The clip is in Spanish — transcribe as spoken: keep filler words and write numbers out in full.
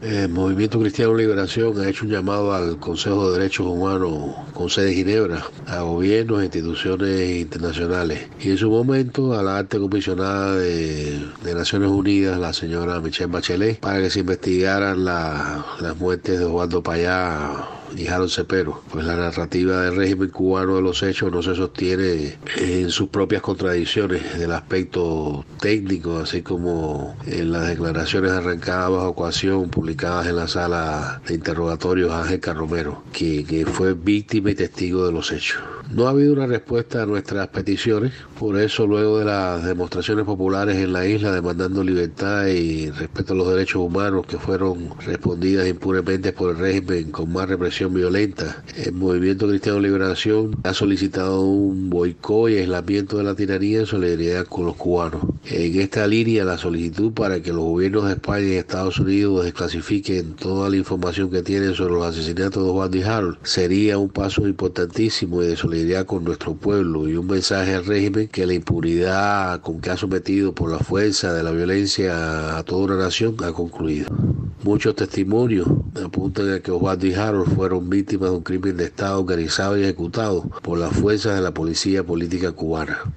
El Movimiento Cristiano Liberación ha hecho un llamado al Consejo de Derechos Humanos con sede en Ginebra, a gobiernos e instituciones internacionales y en su momento a la alta comisionada de, de Naciones Unidas, la señora Michelle Bachelet, para que se investigaran la, las muertes de Osvaldo Payá y Harold Cepero, pues la narrativa del régimen cubano de los hechos no se sostiene en sus propias contradicciones del aspecto técnico, así como en las declaraciones arrancadas bajo coacción publicadas en la sala de interrogatorios Ángel Carromero, que, que fue víctima y testigo de los hechos. No ha habido una respuesta a nuestras peticiones, por eso luego de las demostraciones populares en la isla demandando libertad y respeto a los derechos humanos que fueron respondidas impunemente por el régimen con más represión violenta, el Movimiento Cristiano de Liberación ha solicitado un boicot y aislamiento de la tiranía en solidaridad con los cubanos. En esta línea, la solicitud para que los gobiernos de España y Estados Unidos desclasifiquen toda la información que tienen sobre los asesinatos de Osvaldo y Harold sería un paso importantísimo de solidaridad con nuestro pueblo y un mensaje al régimen que la impunidad con que ha sometido por la fuerza de la violencia a toda una nación ha concluido. Muchos testimonios apuntan a que Osvaldo y Harold fueron víctimas de un crimen de Estado organizado y ejecutado por las fuerzas de la policía política cubana.